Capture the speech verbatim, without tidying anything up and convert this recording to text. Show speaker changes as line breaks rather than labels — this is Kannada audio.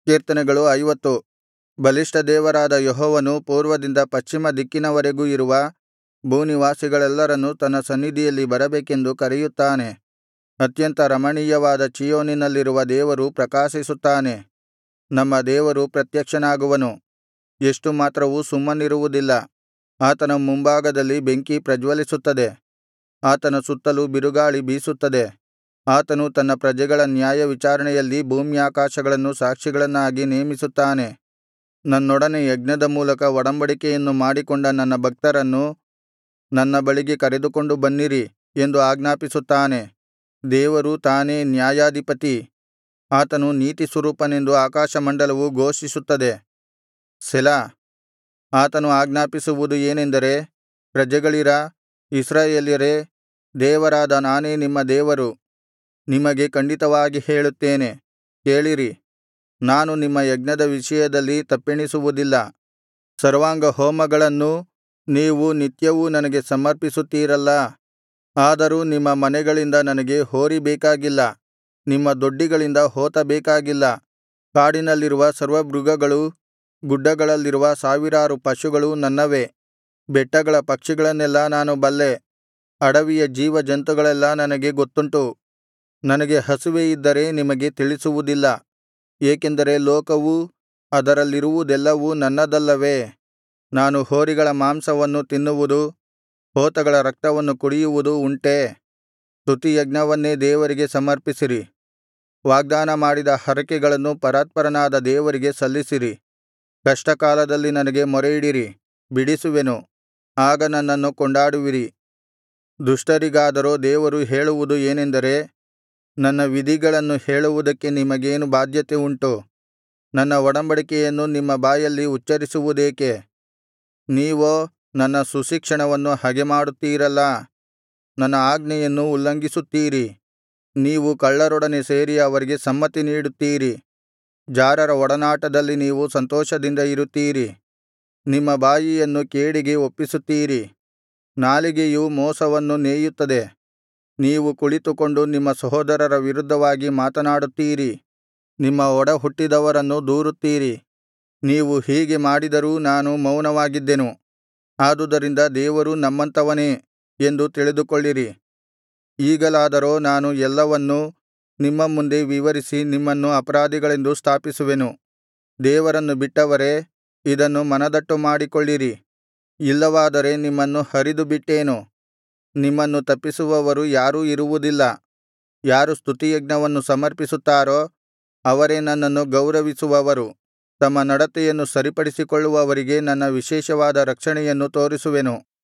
ಕೀರ್ತನೆಗಳು ಐವತ್ತು. ಬಲಿಷ್ಠ ದೇವರಾದ ಯೆಹೋವನು ಪೂರ್ವದಿಂದ ಪಶ್ಚಿಮ ದಿಕ್ಕಿನವರೆಗೂ ಇರುವ ಭೂನಿವಾಸಿಗಳೆಲ್ಲರನ್ನು ತನ್ನ ಸನ್ನಿಧಿಯಲ್ಲಿ ಬರಬೇಕೆಂದು ಕರೆಯುತ್ತಾನೆ. ಅತ್ಯಂತ ರಮಣೀಯವಾದ ಚೀಯೋನಿನಲ್ಲಿರುವ ದೇವರು ಪ್ರಕಾಶಿಸುತ್ತಾನೆ. ನಮ್ಮ ದೇವರು ಪ್ರತ್ಯಕ್ಷನಾಗುವನು, ಎಷ್ಟು ಮಾತ್ರವೂ ಸುಮ್ಮನಿರುವುದಿಲ್ಲ. ಆತನ ಮುಂಭಾಗದಲ್ಲಿ ಬೆಂಕಿ ಪ್ರಜ್ವಲಿಸುತ್ತದೆ, ಆತನ ಸುತ್ತಲೂ ಬಿರುಗಾಳಿ ಬೀಸುತ್ತದೆ. ಆತನು ತನ್ನ ಪ್ರಜೆಗಳ ನ್ಯಾಯವಿಚಾರಣೆಯಲ್ಲಿ ಭೂಮ್ಯಾಕಾಶಗಳನ್ನು ಸಾಕ್ಷಿಗಳನ್ನಾಗಿ ನೇಮಿಸುತ್ತಾನೆ. ನನ್ನೊಡನೆ ಯಜ್ಞದ ಮೂಲಕ ಒಡಂಬಡಿಕೆಯನ್ನು ಮಾಡಿಕೊಂಡ ನನ್ನ ಭಕ್ತರನ್ನು ನನ್ನ ಬಳಿಗೆ ಕರೆದುಕೊಂಡು ಬನ್ನಿರಿ ಎಂದು ಆಜ್ಞಾಪಿಸುತ್ತಾನೆ. ದೇವರು ತಾನೇ ನ್ಯಾಯಾಧಿಪತಿ, ಆತನು ನೀತಿಸ್ವರೂಪನೆಂದು ಆಕಾಶಮಂಡಲವು ಘೋಷಿಸುತ್ತದೆ. ಸೆಲಾ. ಆತನು ಆಜ್ಞಾಪಿಸುವುದು ಏನೆಂದರೆ, ಪ್ರಜೆಗಳಿರಾ, ಇಸ್ರಾಯೇಲ್ಯರೇ, ದೇವರಾದ ನಾನೇ ನಿಮ್ಮ ದೇವರು. ನಿಮಗೆ ಖಂಡಿತವಾಗಿ ಹೇಳುತ್ತೇನೆ, ಕೇಳಿರಿ. ನಾನು ನಿಮ್ಮ ಯಜ್ಞದ ವಿಷಯದಲ್ಲಿ ತಪ್ಪೆಣಿಸುವುದಿಲ್ಲ. ಸರ್ವಾಂಗಹೋಮಗಳನ್ನೂ ನೀವು ನಿತ್ಯವೂ ನನಗೆ ಸಮರ್ಪಿಸುತ್ತೀರಲ್ಲಾ, ಆದರೂ ನಿಮ್ಮ ಮನೆಗಳಿಂದ ನನಗೆ ಹೋರಿ ಬೇಕಾಗಿಲ್ಲ, ನಿಮ್ಮ ದೊಡ್ಡಿಗಳಿಂದ ಹೋತ ಬೇಕಾಗಿಲ್ಲ. ಕಾಡಿನಲ್ಲಿರುವ ಸರ್ವಮೃಗಗಳೂ ಗುಡ್ಡಗಳಲ್ಲಿರುವ ಸಾವಿರಾರು ಪಶುಗಳೂ ನನ್ನವೇ. ಬೆಟ್ಟಗಳ ಪಕ್ಷಿಗಳನ್ನೆಲ್ಲಾ ನಾನು ಬಲ್ಲೆ, ಅಡವಿಯ ಜೀವಜಂತುಗಳೆಲ್ಲಾ ನನಗೆ ಗೊತ್ತುಂಟು. ನನಗೆ ಹಸಿವೆಯಿದ್ದರೆ ನಿಮಗೆ ತಿಳಿಸುವುದಿಲ್ಲ, ಏಕೆಂದರೆ ಲೋಕವೂ ಅದರಲ್ಲಿರುವುದೆಲ್ಲವೂ ನನ್ನದಲ್ಲವೇ. ನಾನು ಹೋರಿಗಳ ಮಾಂಸವನ್ನು ತಿನ್ನುವುದು, ಹೋತಗಳ ರಕ್ತವನ್ನು ಕುಡಿಯುವುದು ಉಂಟೇ? ಸ್ತುತಿಯಜ್ಞವನ್ನೇ ದೇವರಿಗೆ ಸಮರ್ಪಿಸಿರಿ. ವಾಗ್ದಾನ ಮಾಡಿದ ಹರಕೆಗಳನ್ನು ಪರಾತ್ಪರನಾದ ದೇವರಿಗೆ ಸಲ್ಲಿಸಿರಿ. ಕಷ್ಟಕಾಲದಲ್ಲಿ ನನಗೆ ಮೊರೆಯಿಡಿರಿ, ಬಿಡಿಸುವೆನು, ಆಗ ನನ್ನನ್ನು ಕೊಂಡಾಡುವಿರಿ. ದುಷ್ಟರಿಗಾದರೋ ದೇವರು ಹೇಳುವುದು ಏನೆಂದರೆ, ನನ್ನ ವಿಧಿಗಳನ್ನು ಹೇಳುವುದಕ್ಕೆ ನಿಮಗೇನು ಬಾಧ್ಯತೆ ಉಂಟು? ನನ್ನ ಒಡಂಬಡಿಕೆಯನ್ನು ನಿಮ್ಮ ಬಾಯಲ್ಲಿ ಉಚ್ಚರಿಸುವುದೇಕೆ? ನೀವೋ ನನ್ನ ಸುಶಿಕ್ಷಣವನ್ನು ಹಗೆಮಾಡುತ್ತೀರಲ್ಲಾ, ನನ್ನ ಆಜ್ಞೆಯನ್ನು ಉಲ್ಲಂಘಿಸುತ್ತೀರಿ. ನೀವು ಕಳ್ಳರೊಡನೆ ಸೇರಿ ಅವರಿಗೆ ಸಮ್ಮತಿ ನೀಡುತ್ತೀರಿ, ಜಾರರ ಒಡನಾಟದಲ್ಲಿ ನೀವು ಸಂತೋಷದಿಂದ ಇರುತ್ತೀರಿ. ನಿಮ್ಮ ಬಾಯಿಯನ್ನು ಕೇಡಿಗೆ ಒಪ್ಪಿಸುತ್ತೀರಿ, ನಾಲಿಗೆಯು ಮೋಸವನ್ನು ನೇಯುತ್ತದೆ. ನೀವು ಕುಳಿತುಕೊಂಡು ನಿಮ್ಮ ಸಹೋದರರ ವಿರುದ್ಧವಾಗಿ ಮಾತನಾಡುತ್ತೀರಿ, ನಿಮ್ಮ ಒಡಹುಟ್ಟಿದವರನ್ನು ದೂರುತ್ತೀರಿ. ನೀವು ಹೀಗೆ ಮಾಡಿದರೂ ನಾನು ಮೌನವಾಗಿದ್ದೆನು. ಆದುದರಿಂದ ದೇವರು ನಮ್ಮಂಥವನೇ ಎಂದು ತಿಳಿದುಕೊಳ್ಳಿರಿ. ಈಗಲಾದರೋ ನಾನು ಎಲ್ಲವನ್ನೂ ನಿಮ್ಮ ಮುಂದೆ ವಿವರಿಸಿ ನಿಮ್ಮನ್ನು ಅಪರಾಧಿಗಳೆಂದು ಸ್ಥಾಪಿಸುವೆನು. ದೇವರನ್ನು ಬಿಟ್ಟವರೇ, ಇದನ್ನು ಮನದಟ್ಟು ಮಾಡಿಕೊಳ್ಳಿರಿ. ಇಲ್ಲವಾದರೆ ನಿಮ್ಮನ್ನು ಹರಿದುಬಿಟ್ಟೇನು. ನಿಮ್ಮನ್ನು ತಪ್ಪಿಸುವವರು ಯಾರೂ ಇರುವುದಿಲ್ಲ. ಯಾರು ಸ್ತುತಿಯಜ್ಞವನ್ನು ಸಮರ್ಪಿಸುತ್ತಾರೋ ಅವರೇ ನನ್ನನ್ನು ಗೌರವಿಸುವವರು. ತಮ್ಮ ನಡತೆಯನ್ನು ಸರಿಪಡಿಸಿಕೊಳ್ಳುವವರಿಗೆ ನನ್ನ ವಿಶೇಷವಾದ ರಕ್ಷಣೆಯನ್ನು ತೋರಿಸುವೆನು.